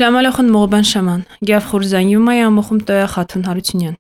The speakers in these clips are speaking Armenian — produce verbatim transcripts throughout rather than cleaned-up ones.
Շլամալախն մողբան շաման, գյավ խուրզան յումայ ամոխում տոյա խաթուն հարությունյան։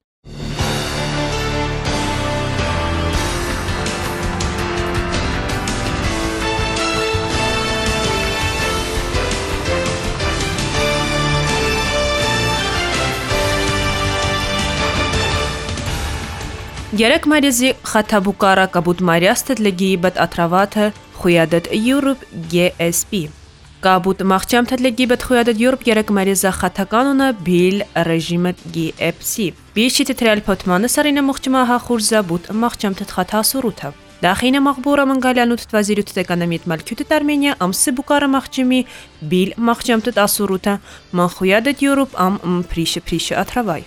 Գերեք մարիզի խաթաբուկարա կաբուտ մարիաստետ լեգիի բատ ատրավաթը խույադետ Europe G S P։ Կաբուտ մաղճամթետ լեգի բատ խույադետ Europe գերեք մարիզա խաթականունը բիլ ռեժիմետ G F C։ Բիշիտ տրյալ պոտմանը սարինը մողջմա հախուրզա բուտ մաղճամթետ խաթասուրութը։ Դախինը մաղբուրա մնգալյանուտ տվազիրութ տեկանամիտ մալքյութետ Արմենիա ամսի բուկարը մաղճիմի բիլ մաղճամթետ ասուրութը մանխույադետ Europe ամ մպրիշը պրիշը ատրավայ։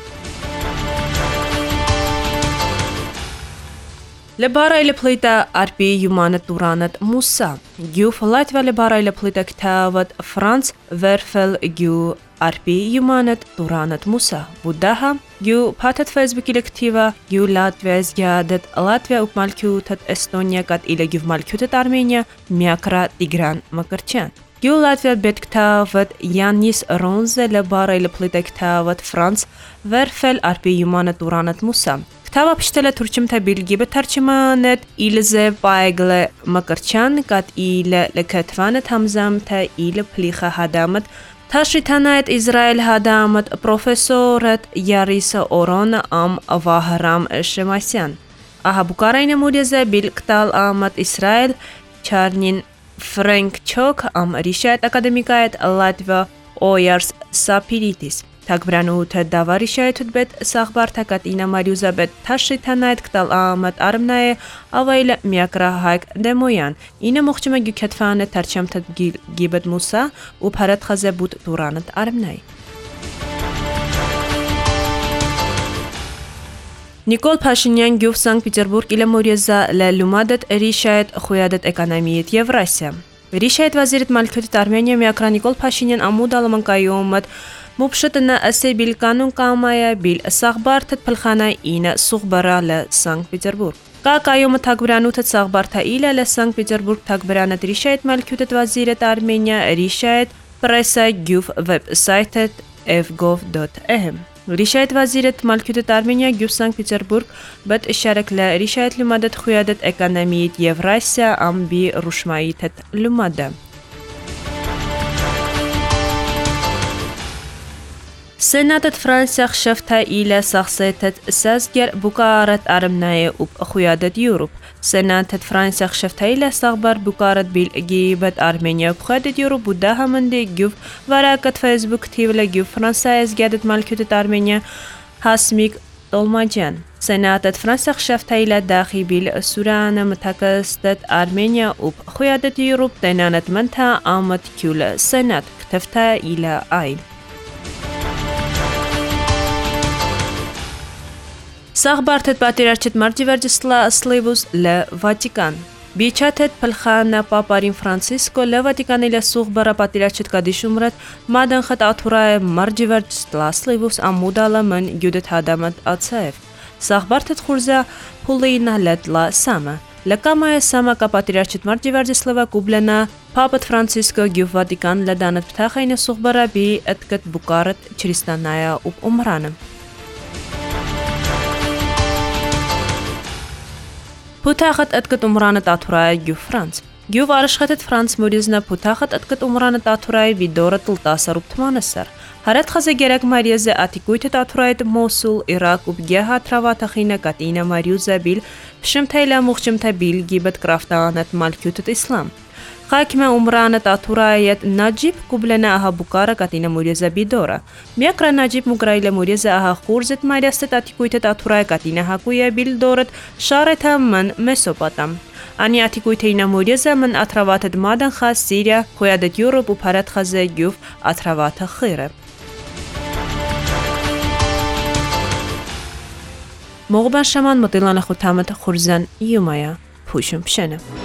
Լեբարայլը պլիտա արպի յումանը տուրանըտ մուսա, գյուվ լատվալը բարայլը պլիտա կտավատ Ֆրանց վերֆել գյու արպի յումանըտ տուրանըտ մուսա, բուդահա, գյու պաթետ ֆեյսբուքի լեկտիվա, գյու լատվիա զգյադետ լատվիա ուպմալքյութըտ Էստոնիա կատ իլը գյուվ մալքյութըտ Արմենիա, միակրա տիգրան մկրչյան։ Գյու լատվիա բետ կտավատ Յաննիս Ռոնզը լեբարայլը պլիտա կտավատ Ֆրանց վերֆել արպի յումանը տուրանըտ մուսա։ Թավա պշտելը թուրչիմթա բիլգի բթարչիմանետ իլզե պայգլը մկրչան կատ իլը լքթվանետ համզամթա իլը պլիխա հադամըտ թաշիթանայտ Իսրայել հադամըտ պրոֆեսորըտ Յարիսը օրոնը ամ վահրամ շեմասյան։ Ահա բուկարայնը մուրեզը բիլ կտալ ամըտ Իսրայել չարնին Ֆրենկ չոք ամ ռիշայտ ակադեմիկայտ լատվա օյարս սապիրիտիս։ Թագվրանութը դավարիշայթուտ բետ սաղբարթակատ ինա մարյուզաբետ թաշիթանայտ կտալ ամատ արմնայ ավայլը միակրա հայկ դեմոյան, ինը մողջիմը գյուքետվանը թարչամթըտ գիբետ մուսա ու պարատ խազե բուտ տուրանըտ արմնայ։ Նիկոլ Փաշինյան գյուվ Սանկտ Պետերբուրգ իլը մորեզա լելումադետ ռիշայտ խույադետ էկոնոմիյետ Եվրասիա։ Ռիշայտ վազիրետ մալքյութետ Արմենիա միակրա Նիկոլ Փաշինյան ամուդ ալմանկայոմըտ Մուբշտնը ասե բիլ կանուն կամայա բիլ սաղբարթետ պլխանա ինը սուղբարա լը Սանկտ Պետերբուրգ։ Կա կայոմը թագվրանութետ սաղբարթա իլը լը Սանկտ Պետերբուրգ թագվրանետ ռիշայտ մալքյութետ վազիրետ Արմենիա ռիշայտ պրեսա գյուվ վեբսայթետ f gov dot e m Ռիշայտ վազիրետ մալքյութետ Արմենիա գյուվ Սանկտ Պետերբուրգ բետ շարեք լը ռիշայտ լումադետ խույադետ էկոնոմիյետ Եվրասիա ամբի ռուշմայիթետ լումադը։ Սենատետ Ֆրանսիախ շեֆթա իլը սախսետետ սազգեր բուկարետ արմնայե ուպ խույադետ Europe։ Սենատետ Ֆրանսիախ շեֆթա իլը սաղբար բուկարետ բիլ գիբետ Արմենիա ուպ խույադետ Europe բուդա համնդի գյուվ վարակետ Facebook թիվլը գյուվ Ֆրանսայես գյադետ մալքյութետ Արմենիա հասմիկ տոլմաջյան։ Սենատետ Ֆրանսիախ շեֆթա իլը դախի բիլ սուրանը մթակստետ Արմենիա ուպ խույադետ Europe տենանետ մնթա ամըտ քյուլը սենատ կթեվթա իլը այլ։ Սաղբարթետ պատիրարչետ մարտիվերջսլա սլիվուս լը Վատիկան։ Բիչաթետ պլխանա պապարին Ֆրանցիսկո լը Վատիկան իլը սուղբարա պատիրարչետ կադիշումրետ մադանխետ աթուրայ մարտիվերջսլա սլիվուս ամուդալը մն գյուդետ հադամըտ ացաև։ Սաղբարթետ խուրզա պուլինա լետլա սամը։ Լկամայը սամա կա պատիրարչետ մարտիվերջսլվա կուբլենա պապետ Ֆրանցիսկո գյուվ Վատիկան լդանետ պթախայնը սուղբարա բի էտկետ բուկարետ չրիստանայա ուպ ումրանը։ Փութախտ ըտկտ ումրանը տաթուրայ գյուվ Ֆրանց։ Գյուվ արշխետետ Ֆրանց մուրիզնա փութախտ ըտկտ ումրանը տաթուրայ վիդորը տլտասարուպտմանեսար։ Հարետ խազե գերակ մարիեզե ատիկույթը տաթուրայտ Մոսուլ, Իրաք ու գեհա թրավաթախինը կատինա մարյուզա բիլ փշմթայլա մուղջմթա բիլ գիբետ կրաֆտանետ մալքյութետ իսլամ։ Խակմե ումրանը տաթուրայետ Նաջիբ կուբլենա ահա բուկարը կատինա մուրեզա բիդորը։ Միակրա Նաջիբ մուգրայլը մուրեզա ահա խուրզետ մարիաստետ ատիկույթը տաթուրայ կատինա հակույա բիլդորետ շարեթա մն մեսոպատամ։ Անի ատիկույթը ինա մուրեզա մն աթրավաթետ մադան խաս Սիրիա խույադետ Europe ու պարատ խազե գյուվ աթրավաթը խիրը։ Մողբան շաման մտիլանը խութամըտ խուրզան յումայա փուշում պշենը։